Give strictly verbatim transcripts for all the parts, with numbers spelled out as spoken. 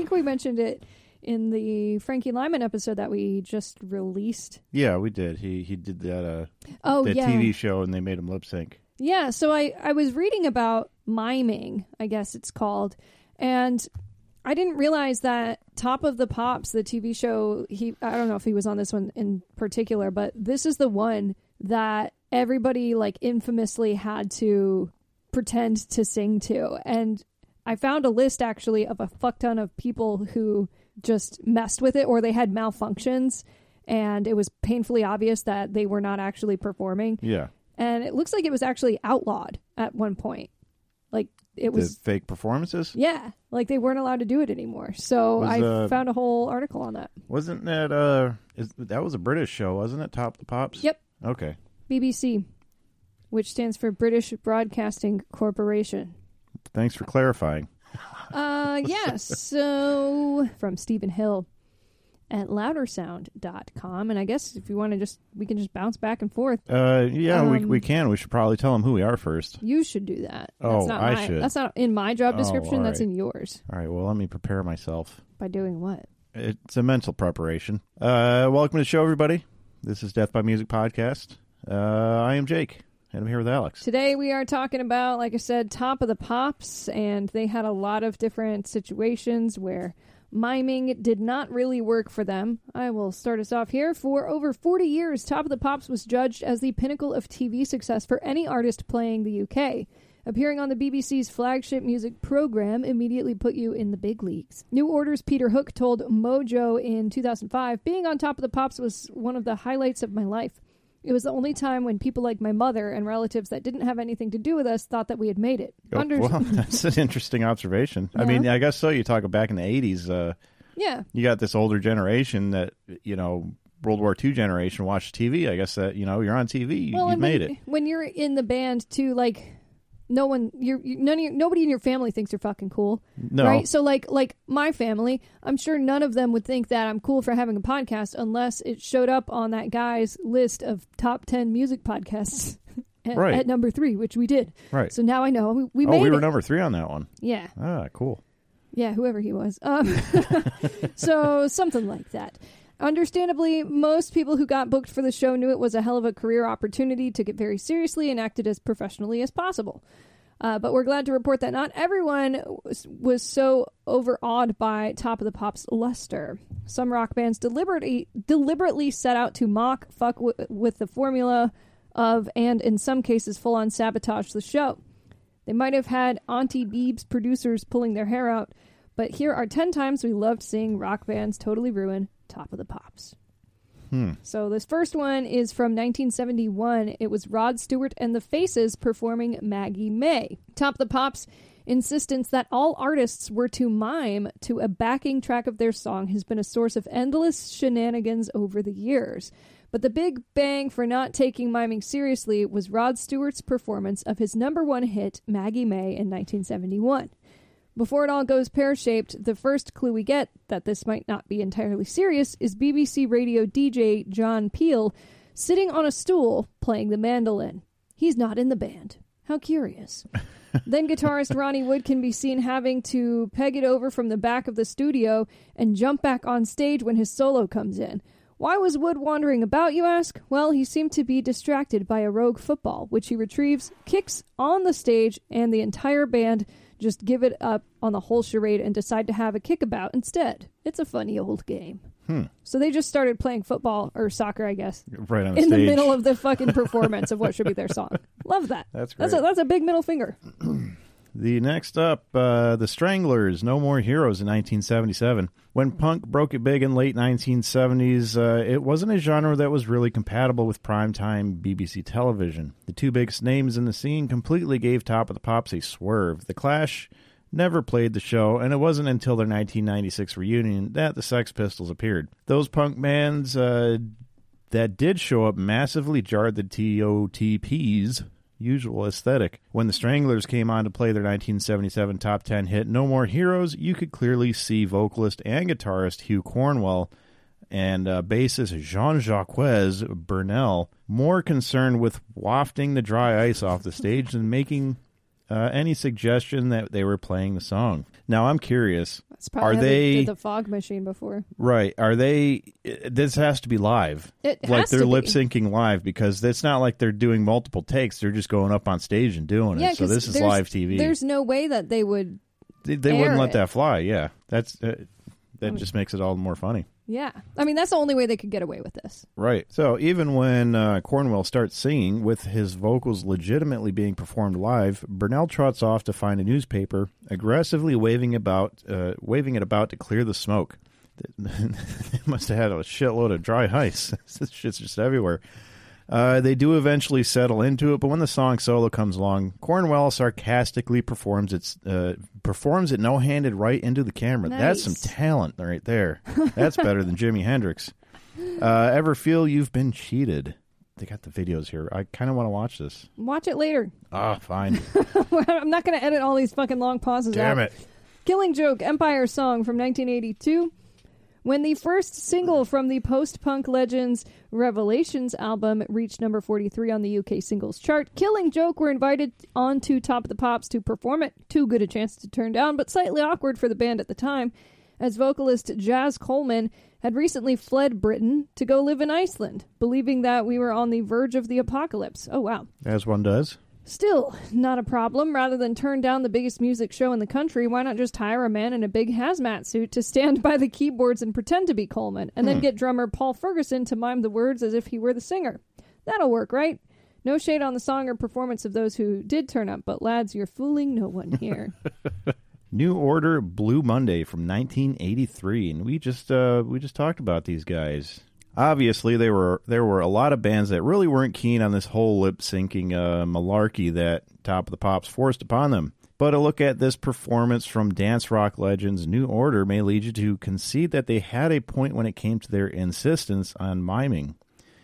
think we mentioned it in the Frankie Lyman episode that we just released. Yeah, we did. He he did that uh oh, that yeah. T V show, and they made him lip sync. Yeah, so I, I was reading about miming, I guess it's called, and I didn't realize that Top of the Pops, the T V show, he I don't know if he was on this one in particular, but this is the one that everybody like infamously had to pretend to sing to. And I found a list actually of a fuck ton of people who just messed with it or they had malfunctions and it was painfully obvious that they were not actually performing. Yeah. And it looks like it was actually outlawed at one point. Like it was the fake performances? Yeah. Like they weren't allowed to do it anymore. So was, I uh, found a whole article on that. Wasn't that uh is, that was a British show, wasn't it? Top of the Pops? Yep. Okay. B B C, which stands for British Broadcasting Corporation. Thanks for clarifying. Uh, yeah, so from Stephen Hill at louder sound dot com. And I guess if you want to just, we can just bounce back and forth. Uh, yeah, um, we we can. We should probably tell them who we are first. You should do that. Oh, that's not I my, should. That's not in my job description. Oh, that's right. in yours. All right, well, let me prepare myself. By doing what? It's a mental preparation. Uh, welcome to the show, everybody. This is Death by Music Podcast. Uh, I am Jake, and I'm here with Alex. Today we are talking about, like I said, Top of the Pops, and they had a lot of different situations where miming did not really work for them. I will start us off here. For over forty years, Top of the Pops was judged as the pinnacle of T V success for any artist playing the U K. Appearing on the B B C's flagship music program immediately put you in the big leagues. New Order's Peter Hook told Mojo in two thousand five, "Being on Top of the Pops was one of the highlights of my life. It was the only time when people like my mother and relatives that didn't have anything to do with us thought that we had made it." Oh, Under- well, that's an interesting observation. Yeah. I mean, I guess so. You talk back in the eighties, uh, yeah. you got this older generation that, you know, World War Two generation watched T V. I guess that, you know, you're on T V, Well, you and made when, it. When you're in the band, too, like, no one, you're, you, none of your, nobody in your family thinks you're fucking cool. No. Right? So, like, like my family, I'm sure none of them would think that I'm cool for having a podcast unless it showed up on that guy's list of top ten music podcasts at, Right. at number three, which we did. Right. So now I know we, we oh, made we were it. number three on that one. Yeah. Ah, cool. Yeah, whoever he was. Um, so something like that. Understandably, most people who got booked for the show knew it was a hell of a career opportunity, took it very seriously, and acted as professionally as possible. Uh, but we're glad to report that not everyone was, was so overawed by Top of the Pops' luster. Some rock bands deliberately deliberately set out to mock, fuck w- with the formula of, and in some cases full-on sabotage the show. They might have had Auntie Beeb's producers pulling their hair out, but here are ten times we loved seeing rock bands totally ruin Top of the Pops. Hmm. So this first one is from nineteen seventy-one. It was Rod Stewart and the Faces performing Maggie May. Top of the Pops' insistence that all artists were to mime to a backing track of their song has been a source of endless shenanigans over the years. But the big bang for not taking miming seriously was Rod Stewart's performance of his number one hit, Maggie May, in nineteen seventy-one. Before it all goes pear-shaped, the first clue we get that this might not be entirely serious is B B C radio D J John Peel sitting on a stool playing the mandolin. He's not in the band. How curious. Then guitarist Ronnie Wood can be seen having to peg it over from the back of the studio and jump back on stage when his solo comes in. Why was Wood wandering about, you ask? Well, he seemed to be distracted by a rogue football, which he retrieves, kicks on the stage, and the entire band just give it up on the whole charade and decide to have a kickabout instead. It's a funny old game. Hmm. So they just started playing football, or soccer, I guess, Right on the in stage. the middle of the fucking performance of what should be their song. Love that. That's great. That's a, that's a big middle finger. The next up, uh, the Stranglers, No More Heroes in nineteen seventy-seven. When punk broke it big in late nineteen seventies, uh, it wasn't a genre that was really compatible with primetime B B C television. The two biggest names in the scene completely gave Top of the Pops a swerve. The Clash never played the show, and it wasn't until their nineteen ninety-six reunion that the Sex Pistols appeared. Those punk bands uh, that did show up massively jarred the T O T P's usual aesthetic. When the Stranglers came on to play their nineteen seventy-seven top ten hit No More Heroes, you could clearly see vocalist and guitarist Hugh Cornwell and uh, bassist Jean-Jacques Burnel more concerned with wafting the dry ice off the stage than making uh, any suggestion that they were playing the song. Now, I'm curious. That's probably are how they, they did the fog machine before. Right. Are they... This has to be live. It like has they're to be. lip-syncing live, because it's not like they're doing multiple takes. They're just going up on stage and doing Yeah, it. So 'cause this is there's- live T V. There's no way that they would... They, they air wouldn't let it. that fly, yeah. That's uh, That I mean- just makes it all more funny. Yeah. I mean, that's the only way they could get away with this. Right. So even when uh, Cornwell starts singing with his vocals legitimately being performed live, Burnell trots off to find a newspaper, aggressively waving about, uh, waving it about to clear the smoke. They must have had a shitload of dry ice. This shit's just everywhere. Uh, they do eventually settle into it, but when the song solo comes along, Cornwell sarcastically performs its uh, performs it no-handed right into the camera. Nice. That's some talent right there. That's better than Jimi Hendrix. Uh, ever feel you've been cheated? They got the videos here. I kind of want to watch this. Watch it later. Ah, fine. I'm not going to edit all these fucking long pauses Damn out. it. Killing Joke, Empire Song from nineteen eighty-two. When the first single from the post-punk legends Revelations album reached number forty-three on the U K singles chart, Killing Joke were invited onto Top of the Pops to perform it. Too good a chance to turn down, but slightly awkward for the band at the time, as vocalist Jazz Coleman had recently fled Britain to go live in Iceland, believing that we were on the verge of the apocalypse. Oh, wow. As one does. Still, not a problem. Rather than turn down the biggest music show in the country, why not just hire a man in a big hazmat suit to stand by the keyboards and pretend to be Coleman, and then Hmm. get drummer Paul Ferguson to mime the words as if he were the singer? That'll work, right? No shade on the song or performance of those who did turn up, but lads, you're fooling no one here. New Order, Blue Monday from nineteen eighty-three, and we just uh, we just talked about these guys. Obviously, there were there were a lot of bands that really weren't keen on this whole lip syncing uh, malarkey that Top of the Pops forced upon them. But a look at this performance from dance rock legends New Order may lead you to concede that they had a point when it came to their insistence on miming.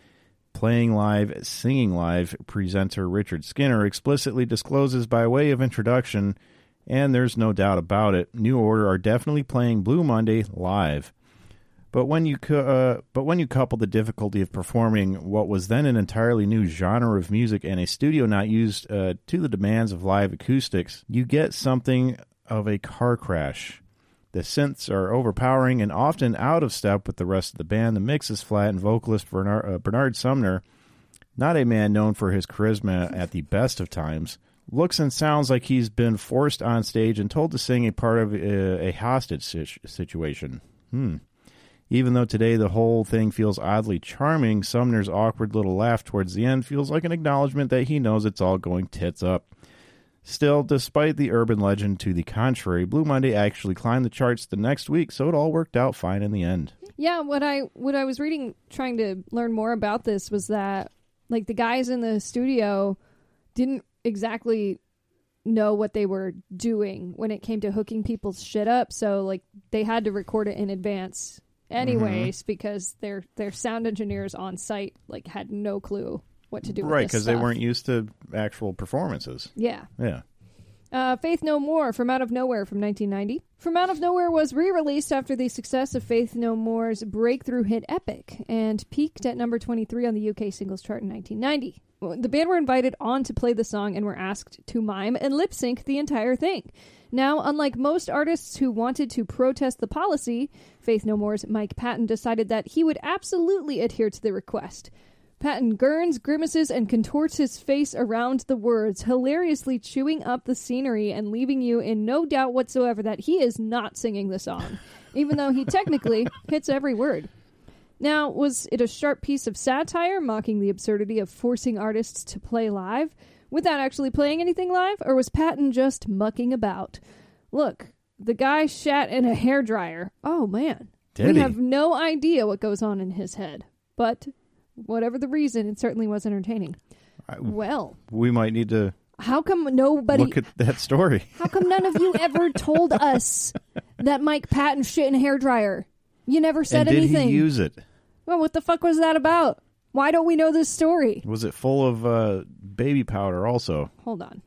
Playing live, singing live, presenter Richard Skinner explicitly discloses by way of introduction, and there's no doubt about it, New Order are definitely playing Blue Monday live. But when you cu- uh, but when you couple the difficulty of performing what was then an entirely new genre of music and a studio not used uh, to the demands of live acoustics, you get something of a car crash. The synths are overpowering and often out of step with the rest of the band. The mix is flat, and vocalist Bernard, uh, Bernard Sumner, not a man known for his charisma at the best of times, looks and sounds like he's been forced on stage and told to sing a part of a, a hostage situation. Hmm. Even though today the whole thing feels oddly charming, Sumner's awkward little laugh towards the end feels like an acknowledgement that he knows it's all going tits up. Still, despite the urban legend to the contrary, Blue Monday actually climbed the charts the next week, so it all worked out fine in the end. Yeah, what I what I was reading, trying to learn more about this, was that like the guys in the studio didn't exactly know what they were doing when it came to hooking people's shit up, so like they had to record it in advance anyways, mm-hmm. because their their sound engineers on site like had no clue what to do with right, this because they stuff. weren't used to actual performances. Yeah. Yeah. Uh, Faith No More from Out of Nowhere from nineteen ninety. From Out of Nowhere was re-released after the success of Faith No More's breakthrough hit Epic and peaked at number twenty-three on the U K singles chart in nineteen ninety. The band were invited on to play the song and were asked to mime and lip sync the entire thing. Now, unlike most artists who wanted to protest the policy, Faith No More's Mike Patton decided that he would absolutely adhere to the request. Patton gurns, grimaces, and contorts his face around the words, hilariously chewing up the scenery and leaving you in no doubt whatsoever that he is not singing the song, even though he technically hits every word. Now, was it a sharp piece of satire, mocking the absurdity of forcing artists to play live without actually playing anything live, or was Patton just mucking about? Look, the guy shat in a hairdryer. Oh, man. Did we he? have no idea what goes on in his head, but whatever the reason, it certainly was entertaining. I, well, we might need to how come nobody... look at that story. How come none of you ever told us that Mike Patton shit in a hairdryer? You never said and did anything. he use it? Well, what the fuck was that about? Why don't we know this story? Was it full of uh, baby powder also? Hold on.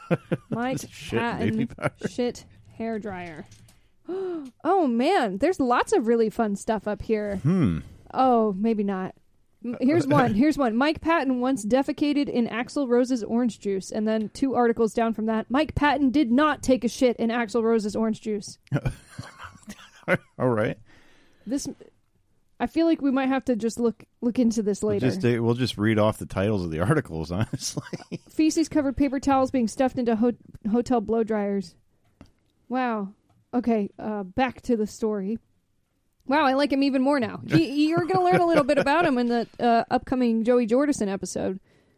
Mike Shit, Patton baby powder. shit hairdryer. Oh, man. There's lots of really fun stuff up here. Hmm. Oh, maybe not. Here's one. Here's one. Mike Patton once defecated in Axl Rose's orange juice. And then two articles down from that. Mike Patton did not take a shit in Axl Rose's orange juice. All right. This, I feel like we might have to just look look into this later. We'll just, uh, we'll just read off the titles of the articles, honestly. Feces-covered paper towels being stuffed into ho- hotel blow dryers. Wow. Okay, uh, back to the story. Wow, I like him even more now. He, you're going to learn a little bit about him in the uh, upcoming Joey Jordison episode.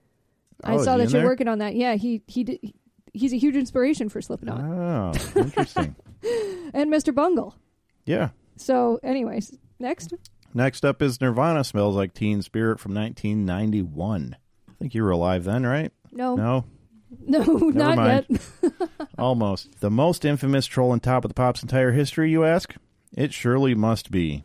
I oh, saw that you're there? working on that. Yeah, he he did, he, he's a huge inspiration for Slipknot. Oh, interesting. And Mister Bungle. Yeah. So, anyways, next. Next up is Nirvana, Smells Like Teen Spirit from nineteen ninety-one. I think you were alive then, right? No. No? No, not mind. yet. Almost. The most infamous troll in Top of the Pop's entire history, you ask? It surely must be.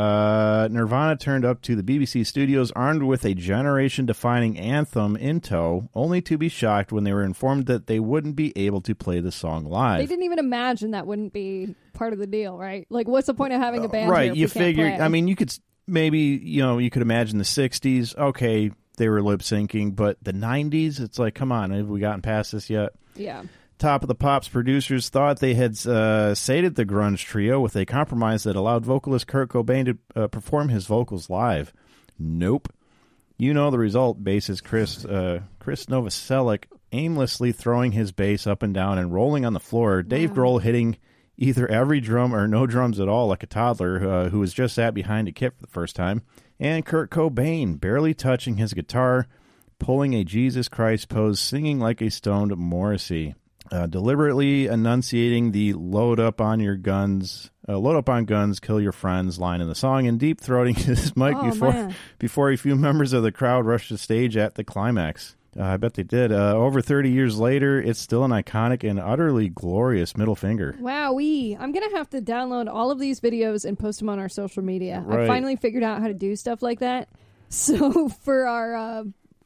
Uh, Nirvana turned up to the B B C studios armed with a generation-defining anthem in tow, only to be shocked when they were informed that they wouldn't be able to play the song live. They didn't even imagine that wouldn't be part of the deal, right? Like, what's the point of having a band? Uh, right, here if you we can't figure, play? I mean, you could s- maybe, you know, you could imagine the sixties, okay, they were lip-syncing, but the nineties, it's like, come on, have we gotten past this yet? Yeah. Top of the Pops producers thought they had uh, sated the grunge trio with a compromise that allowed vocalist Kurt Cobain to uh, perform his vocals live. Nope. You know the result, bassist Chris uh, Chris Novoselic aimlessly throwing his bass up and down and rolling on the floor. Dave Wow. Grohl hitting either every drum or no drums at all like a toddler uh, who was just sat behind a kit for the first time. And Kurt Cobain barely touching his guitar, pulling a Jesus Christ pose, singing like a stoned Morrissey. Uh, deliberately enunciating the load up on your guns, uh, load up on guns, kill your friends line in the song, and deep throating his mic Oh, before man. before a few members of the crowd rushed the stage at the climax. Uh, I bet they did. Uh, over thirty years later, it's still an iconic and utterly glorious middle finger. Wowee. I'm going to have to download all of these videos and post them on our social media. I Right. finally figured out how to do stuff like that. So for our uh,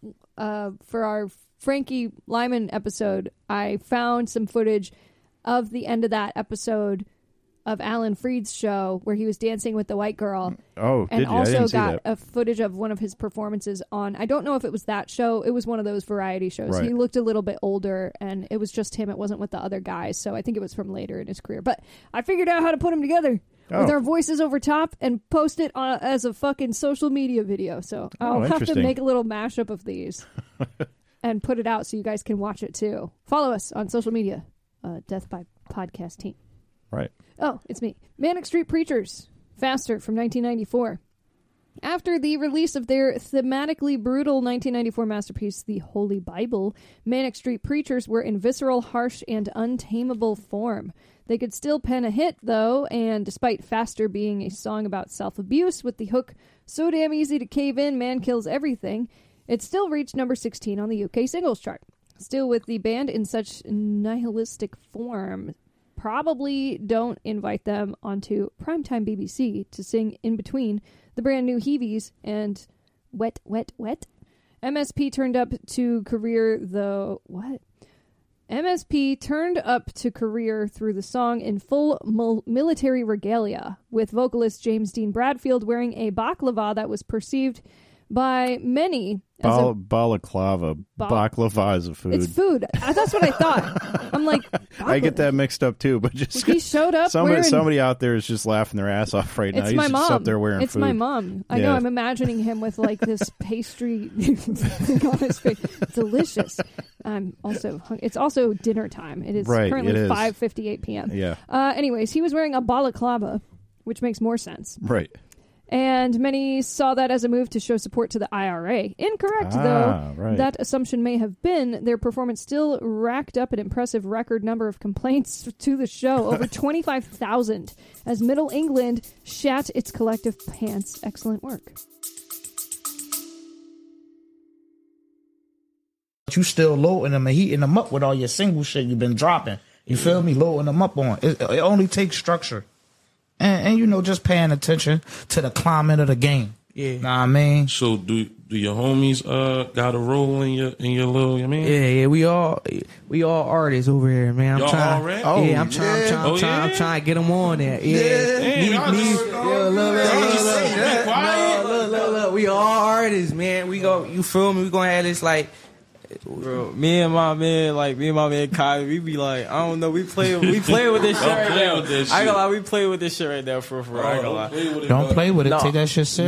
uh, for our Frankie Lyman episode, I found some footage of the end of that episode of Alan Freed's show where he was dancing with the white girl. Oh, And did you? I also didn't see got that. a footage of one of his performances on, I don't know if it was that show. It was one of those variety shows. Right. He looked a little bit older, and it was just him. It wasn't with the other guys. So I think it was from later in his career. But I figured out how to put them together Oh. with our voices over top and post it on, as a fucking social media video. So I'll Oh, have to interesting. make a little mashup of these and put it out so you guys can watch it too. Follow us on social media, uh, Death by Podcast Team. Right. Oh, it's me. Manic Street Preachers, Faster from nineteen ninety-four. After the release of their thematically brutal nineteen ninety-four masterpiece, The Holy Bible, Manic Street Preachers were in visceral, harsh, and untamable form. They could still pen a hit, though, and despite Faster being a song about self-abuse with the hook, so damn easy to cave in, man kills everything, it still reached number sixteen on the U K singles chart. Still with the band in such nihilistic form, probably don't invite them onto primetime B B C to sing in between the brand new Heavies and Wet, Wet, Wet. M S P turned up to career the... What? M S P turned up to career through the song in full mil- military regalia, with vocalist James Dean Bradfield wearing a baklava that was perceived by many as Bal- a... balaclava. Ba- Baklava is a food. It's food. I, that's what I thought. I'm like... I get that mixed up too, but just He showed up somebody, wearing... somebody out there is just laughing their ass off right now. It's He's my just mom. up there wearing it's food. my mom. I Yeah. know. I'm imagining him with like this pastry thing on his face. Delicious. I'm also. Hung- it's also dinner time. It is Right, currently it is. five fifty-eight p.m. Yeah. Uh, anyways, he was wearing a balaclava, which makes more sense. Right. And many saw that as a move to show support to the I R A. Incorrect, Ah, though. right. That assumption may have been. Their performance still racked up an impressive record number of complaints to the show, over twenty-five thousand, as Middle England shat its collective pants. Excellent work. You still loading them and heating them up with all your single shit you've been dropping. You feel me? Loading them up on. It, it only takes structure. And, and, you know, just paying attention to the climate of the game. Yeah. Know what I mean? So do do your homies uh got a role in your in your little? I mean, Yeah, yeah, we all we all artists over here, man. I'm Y'all trying, all rap? yeah, I'm trying, I'm trying, I'm Oh, trying, I'm yeah? trying to get them on there. Yeah, Damn, Me- y'all me- just- yeah, look, look, y'all look, just look, say, be quiet. look, look, look, look, we all artists, all, you feel me? We gonna have this like, bro, me and my man, like me and my man Kai, we be like, I don't know, we play, we play with this shit Don't right play now. with this I ain't shit. gonna lie, we play with this shit right now for for. I ain't gonna lie. Play with it, Don't bro. play with it. No. Take that shit serious.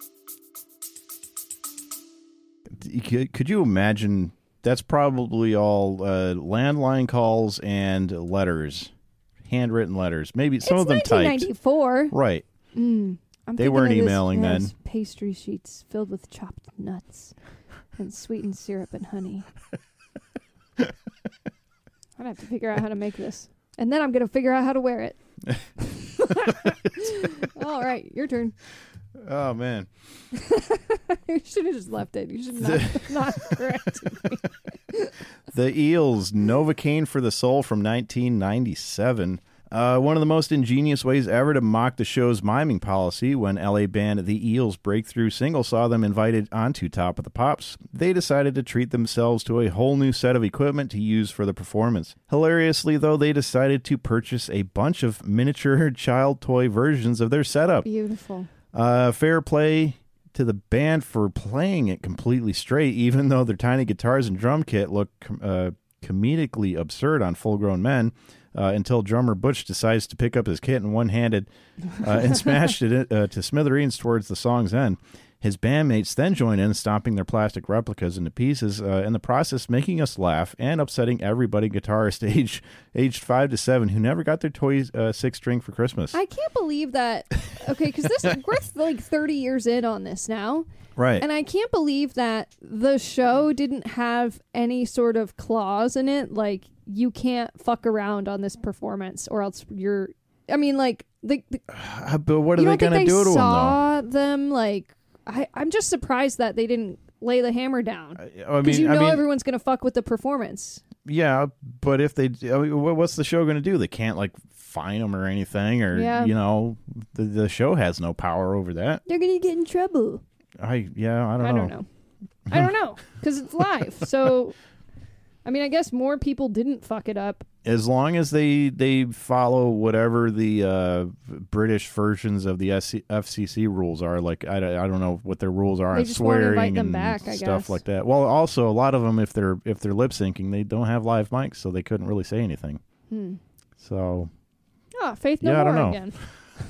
Could, could you imagine? That's probably all uh, landline calls and letters, handwritten letters. Maybe some it's of them nineteen typed. ninety-four. Right. Mm, I'm They thinking weren't of this- emailing yes, then. Pastry sheets filled with chopped nuts and sweetened syrup and honey. I'd have to figure out how to make this. And then I'm going to figure out how to wear it. All right, your turn. Oh man. You should have just left it. You should not, not correct me. The Eels, Novocaine for the Soul from nineteen ninety-seven. Uh, one of the most ingenious ways ever to mock the show's miming policy. When L A band The Eels' breakthrough single saw them invited onto Top of the Pops, they decided to treat themselves to a whole new set of equipment to use for the performance. Hilariously, though, they decided to purchase a bunch of miniature child toy versions of their setup. Beautiful. Uh, fair play to the band for playing it completely straight, even though their tiny guitars and drum kit look uh, comedically absurd on full-grown men, uh, until drummer Butch decides to pick up his kit in one-handed uh, and smashed it uh, to smithereens towards the song's end. His bandmates then join in, stomping their plastic replicas into pieces, uh, in the process making us laugh and upsetting everybody guitarist age, aged five to seven who never got their toy uh, six-string for Christmas. I can't believe that. Okay, because this we're like thirty years in on this now. Right. And I can't believe that the show didn't have any sort of clause in it, like you can't fuck around on this performance, or else you're. I mean, like the. the Uh, but what are you they don't think going to they do to him, though? saw them like? I, I'm just surprised that they didn't lay the hammer down, I because mean, you know I mean, everyone's going to fuck with the performance. yeah, but if they, I mean, what- what's the show going to do? They can't like fine them or anything, or Yeah. you know, the the show has no power over that. They're going to get in trouble. I yeah, I don't I know. don't know. I don't know because it's live. So, I mean, I guess more people didn't fuck it up. As long as they they follow whatever the uh, British versions of the F C C rules are, like I, I don't know what their rules are They on just won't invite swearing them and back, I stuff guess. like that. Well, also a lot of them, if they're if they're lip syncing, they don't have live mics, so they couldn't really say anything. Hmm. So Ah, Faith No Yeah, I More don't know. again.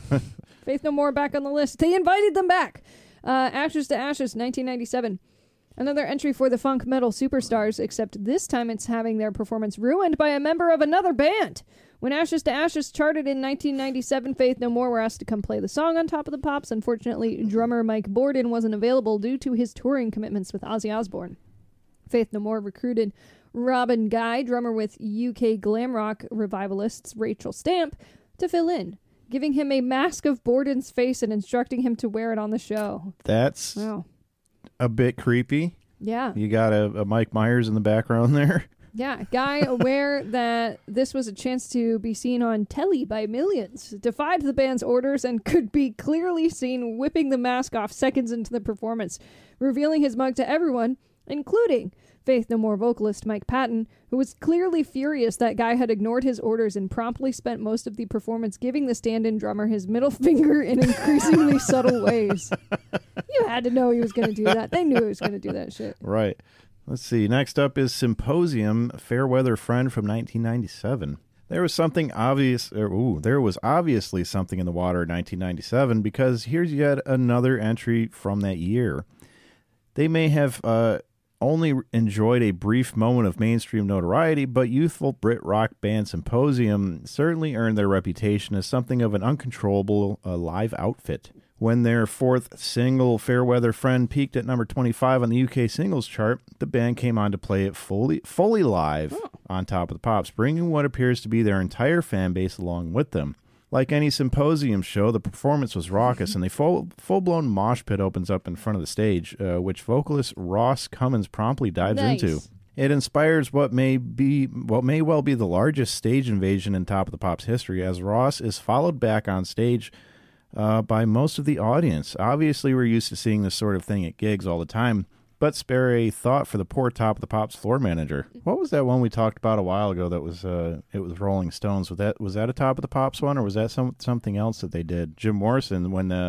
Faith No More back on the list. They invited them back. Uh, Ashes to Ashes, nineteen ninety-seven. Another entry for the funk metal superstars, except this time it's having their performance ruined by a member of another band. When Ashes to Ashes charted in nineteen ninety-seven, Faith No More were asked to come play the song on Top of the Pops. Unfortunately, drummer Mike Borden wasn't available due to his touring commitments with Ozzy Osbourne. Faith No More recruited Robin Guy, drummer with U K glam rock revivalists Rachel Stamp, to fill in, giving him a mask of Borden's face and instructing him to wear it on the show. that's Wow. a bit creepy. Yeah. You got a, a Mike Myers in the background there. Yeah. Guy, aware that this was a chance to be seen on telly by millions, defied the band's orders and could be clearly seen whipping the mask off seconds into the performance, revealing his mug to everyone, including Faith No More vocalist Mike Patton, who was clearly furious that Guy had ignored his orders and promptly spent most of the performance giving the stand-in drummer his middle finger in increasingly subtle ways. You had to know he was going to do that. They knew he was going to do that shit. Right. Let's see. Next up is Symposium, Fairweather Friend from nineteen ninety-seven. There was something obvious, or, ooh, there was obviously something in the water in nineteen ninety-seven, because here's yet another entry from that year. They may have uh, only enjoyed a brief moment of mainstream notoriety, but youthful Brit rock band Symposium certainly earned their reputation as something of an uncontrollable uh, live outfit. When their fourth single, Fairweather Friend, peaked at number twenty-five on the U K singles chart, the band came on to play it fully fully live Oh. on Top of the Pops, bringing what appears to be their entire fan base along with them. Like any Symposium show, the performance was raucous, and a full, full-blown mosh pit opens up in front of the stage, uh, which vocalist Ross Cummins promptly dives Nice. into. It inspires what may be what may well be the largest stage invasion in Top of the Pops history, as Ross is followed back on stage uh, by most of the audience. Obviously, we're used to seeing this sort of thing at gigs all the time, but spare a thought for the poor Top of the Pops floor manager. What was that one we talked about a while ago that was uh, it was Rolling Stones? Was that was that a Top of the Pops one, or was that some something else that they did? Jim Morrison, when uh,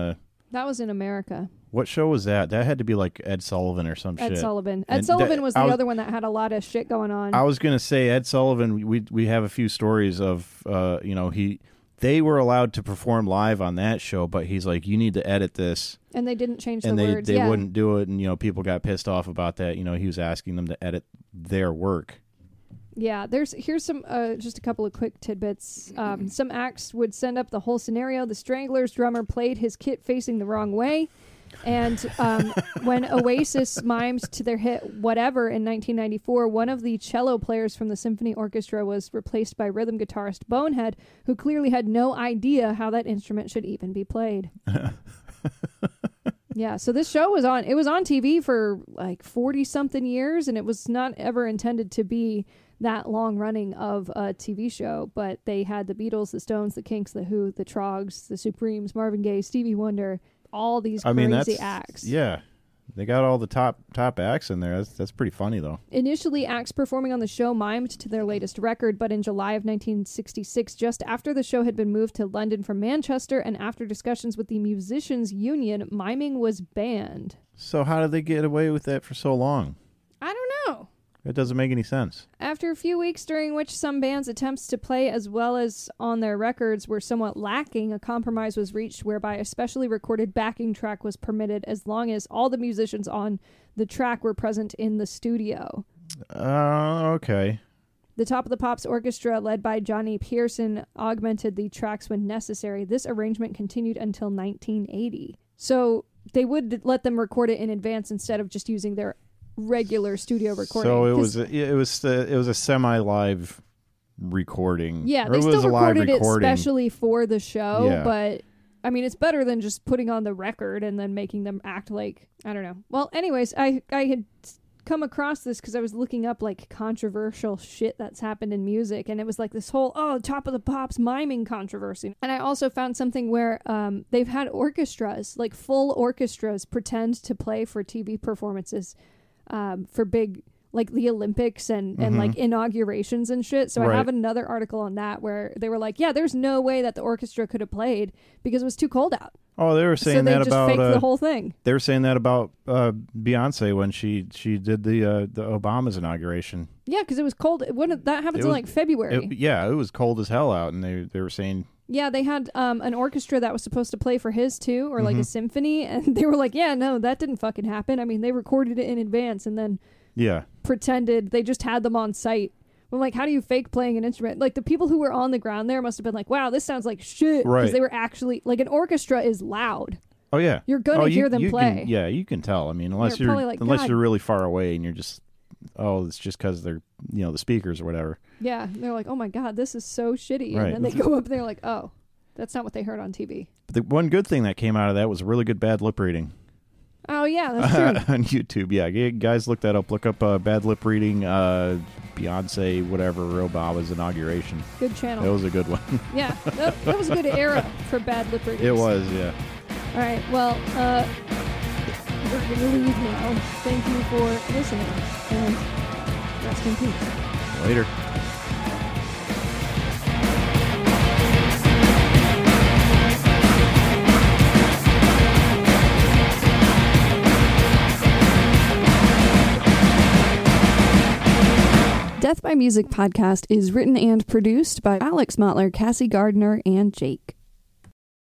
That was in America. What show was that? That had to be like Ed Sullivan or some Ed shit. Sullivan. Ed And Sullivan that- was the I was- other one that had a lot of shit going on. I was gonna say Ed Sullivan. We we have a few stories of, uh, you know, he they were allowed to perform live on that show, but he's like, you need to edit this, and they didn't change and the they words. they yeah. wouldn't do it, and you know, people got pissed off about that. You know, he was asking them to edit their work. Yeah, there's here's some uh, just a couple of quick tidbits. Um, some acts would send up the whole scenario. The Stranglers drummer played his kit facing the wrong way, and um, when Oasis mimed to their hit "Whatever" in nineteen ninety-four, one of the cello players from the symphony orchestra was replaced by rhythm guitarist Bonehead, who clearly had no idea how that instrument should even be played. Yeah, so this show was on. It was on T V for like forty something years, and it was not ever intended to be that long running of a T V show, but they had the Beatles, the Stones, the Kinks, the Who, the Trogs, the Supremes, Marvin Gaye, Stevie Wonder, all these I crazy mean, that's acts. yeah. They got all the top top acts in there. That's that's pretty funny though. Initially, acts performing on the show mimed to their latest record, but in July of nineteen sixty-six, just after the show had been moved to London from Manchester, and after discussions with the Musicians Union, miming was banned. So how did they get away with that for so long? I don't know. It doesn't make any sense. After a few weeks during which some bands' attempts to play as well as on their records were somewhat lacking, a compromise was reached whereby a specially recorded backing track was permitted as long as all the musicians on the track were present in the studio. Uh, okay. The Top of the Pops Orchestra, led by Johnny Pearson, augmented the tracks when necessary. This arrangement continued until nineteen eighty. So they would let them record it in advance instead of just using their regular studio recording. So it 'Cause- was a, it was uh, it was a semi-live recording. Yeah, Or they it still was a live recorded it recording. specially for the show, Yeah. but I mean, it's better than just putting on the record and then making them act like, I don't know. Well, anyways, I I had come across this because I was looking up like controversial shit that's happened in music, and it was like this whole oh Top of the Pops miming controversy. And I also found something where um they've had orchestras, like full orchestras, pretend to play for T V performances um for big like the Olympics and, and like inaugurations and shit. So Right. I have another article on that where they were like, yeah, there's no way that the orchestra could have played because it was too cold out. Oh, they were So saying they that just about faked uh, the whole thing. they were saying that about uh, Beyonce when she she did the uh, the Obama's inauguration. Yeah, because it was cold. It wouldn't, that happens It in was- like February. It, yeah, it was cold as hell out, and they they were saying Yeah, they had um, an orchestra that was supposed to play for his too, or like Mm-hmm. a symphony, and they were like, yeah, no, that didn't fucking happen. I mean, they recorded it in advance and then yeah. pretended they just had them on site. I'm like, how do you fake playing an instrument? Like, the people who were on the ground there must have been like, wow, this sounds like shit. Because Right. they were actually, like, an orchestra is loud. Oh yeah, You're gonna oh, you- hear them you play. Can, yeah, you can tell. I mean, unless They're you're probably like, unless "God." you're really far away and you're just oh, it's just because they're you know the speakers or whatever. Yeah, they're like, oh my God, this is so shitty. Right. And then they go up and they're like, oh, that's not what they heard on T V. But the one good thing that came out of that was a really good bad lip reading Oh, yeah, that's true. on YouTube. Yeah, g- guys, look that up. Look up uh, bad lip reading, uh, Beyonce, whatever, Obama's inauguration. Good channel. That was a good one. Yeah, that, that was a good era for bad lip readings. It was, yeah. All right, well, uh, we're going to leave now. Thank you for listening, and rest in peace. Later. Death by Music podcast is written and produced by Alex Mottler, Cassie Gardner, and Jake.